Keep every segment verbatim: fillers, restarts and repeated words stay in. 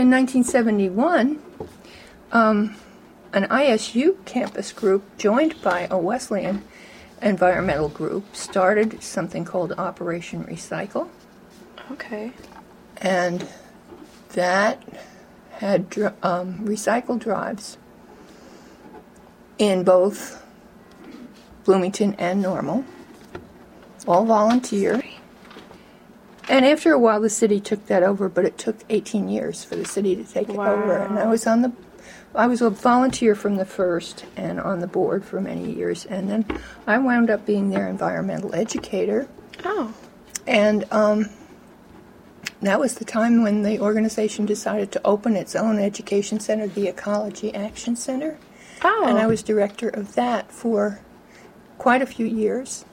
In nineteen seventy-one, um, an I S U campus group joined by a Wesleyan environmental group started something called Operation Recycle. Okay. And that had dr- um, recycle drives in both Bloomington and Normal, all volunteer. And after a while, the city took that over, but it took eighteen years for the city to take Wow. it over. And I was on the, I was a volunteer from the first and on the board for many years. And then I wound up being their environmental educator. Oh. And um, that was the time when the organization decided to open its own education center, the Ecology Action Center. Oh. And I was director of that for quite a few years.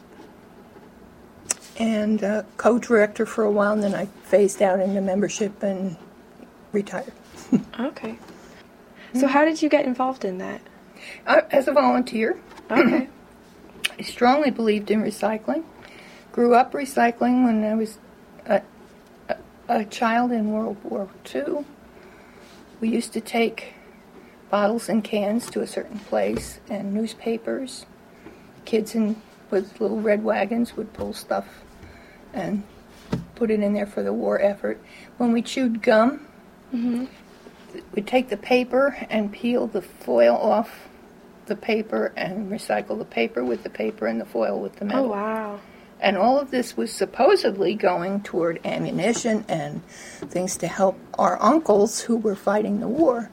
And uh, co-director for a while, and then I phased out into membership and retired. Okay. So how did you get involved in that? Uh, as a volunteer. Okay. I strongly believed in recycling. Grew up recycling when I was a, a, a child in World War Two. We used to take bottles and cans to a certain place, and newspapers. Kids in with little red wagons would pull stuff and put it in there for the war effort. When we chewed gum, Mm-hmm. we'd take the paper and peel the foil off the paper and recycle the paper with the paper and the foil with the metal. Oh, wow. And all of this was supposedly going toward ammunition and things to help our uncles who were fighting the war.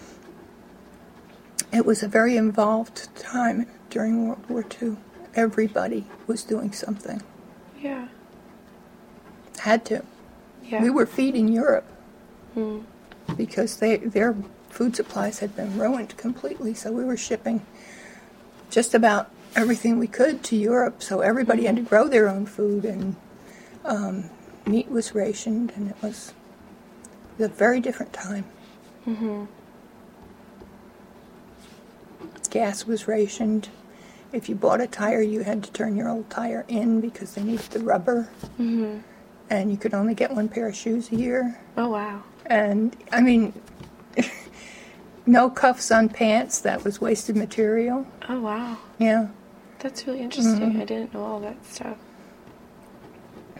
It was a very involved time during World War Two. Everybody was doing something. Yeah. Had to. Yeah. We were feeding Europe Mm. because they their food supplies had been ruined completely, so we were shipping just about everything we could to Europe, so everybody had to grow their own food, and um, meat was rationed, and it was a very different time. Mm-hmm. Gas was rationed. If you bought a tire, you had to turn your old tire in because they needed the rubber. Mm-hmm. And you could only get one pair of shoes a year. Oh, wow. And, I mean, no cuffs on pants. That was wasted material. Oh, wow. Yeah. That's really interesting. Mm-hmm. I didn't know all that stuff.